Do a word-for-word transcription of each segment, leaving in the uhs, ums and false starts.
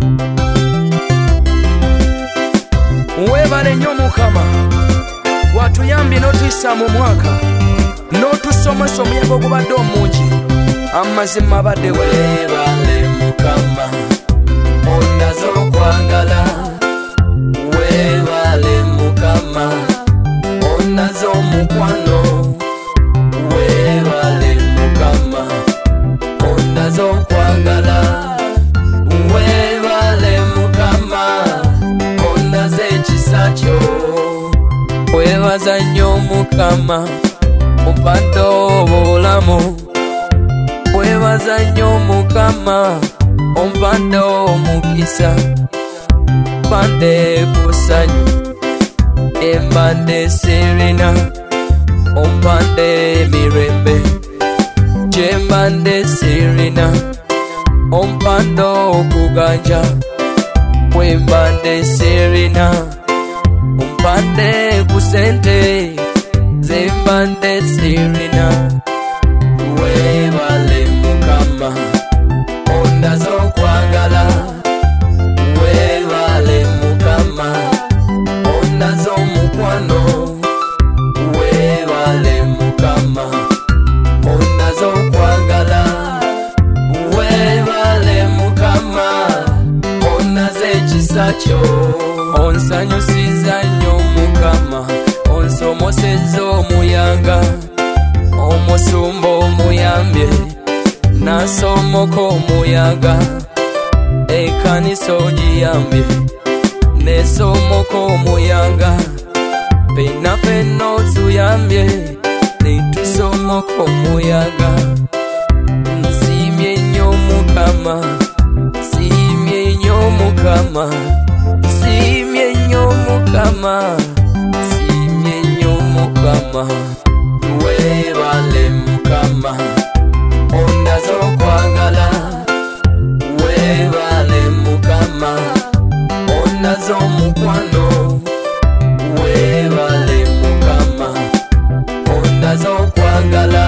Webale nnyo Mukama watuyambye n'otuyisa mu mwaka n'otusomesa omuyaga ogubadde omungi amazima abadde webale Mukama ondaze okwagala webale Mukama ondaze omukwano webale Mukama ondaze okwagala webale Mukama ondaze ekisa kyo webaza nnyo Mukama ompadde obulamu webaza nnyo Mukama ompadde omukisa mpande kusanyu embadde sirina ompande emirembe gyembadde sirina ompande okuganja wembadde sirina ompande kusente zembadde sirina webale Mukama ondaze okwagala webale Mukama ondaze omukwano webale Mukama ondaze okwagala webale Mukama ondaze ekisa kyo onsanyusiza nnyo Mukama onsomosezza omuyaga omusumba omuyambye nasomoka omuyaga ekanisa ogiyambye nesomoka omuyaga fenna fenna otuyambye netusomoka omuyaga nsiimye nnyo Mukama nsiimye nnyo Mukama nsiimye nnyo Mukama nsiimye nnyo Mukama webale Mukama ondaze okwagala webale Mukama ondaze omukwano webale Mukama ondaze okwagala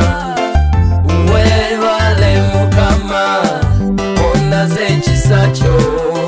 webale Mukama ondaze ekisa kyo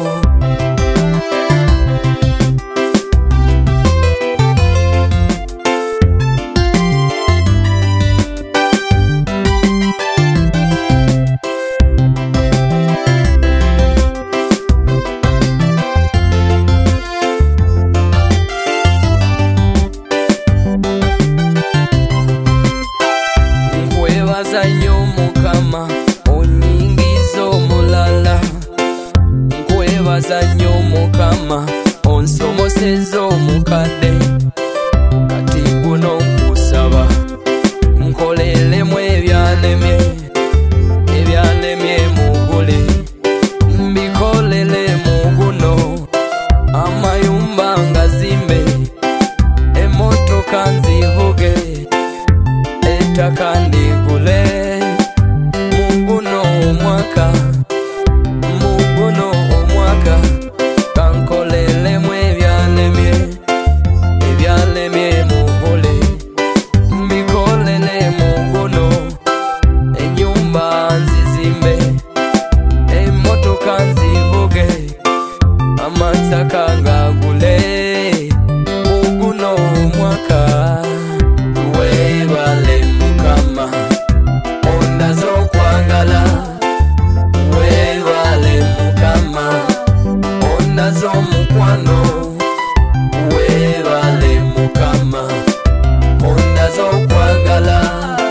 nkwebaza nnyo Mukama onyingiza omulala nkwebaza nnyo Mukama onsomosezza omukadde kati guno nkusaba nkolelemu ebyalemye ebyalemye mugule mbikolele muguno amayumba ngazimbe emotoka nzivuge ettaka ndigule muguno omwaka muguno omwaka kankolelemu ebyalemye ebyalemye mugule mbikolele muguno enyumba nzizimbe emotoka nzivuge amasaka ngagule muguno omwaka webale Mukama ondaze okwagala webale Mukama ondaze omukwano webale Mukama ondaze okwagala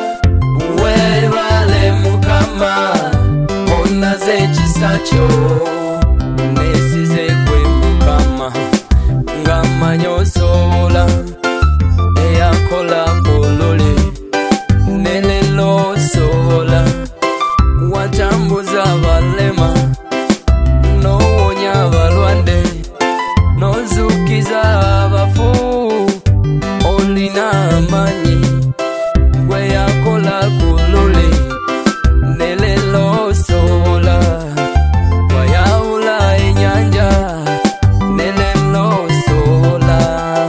webale Mukama ondaze ekisa kyo nesize gwe Mukama nga mmanyi osobola eyakola kolole nelelo osobola watambuza abalema n'owonya abalwadde n'ozuukiza abafu olina amanyi gwe yakola kolole nelelo osobola wayawula ennyanja nelelo osobola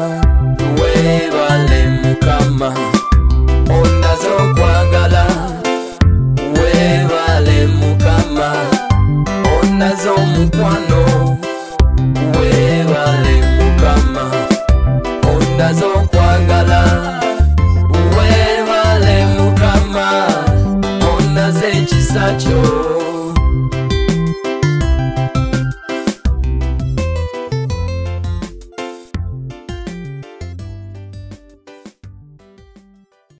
webale Mukama ondaze okwagala webale Mukama ondaze omukwano ondaze okwagala weebale Mukama ondaze ekisa kyo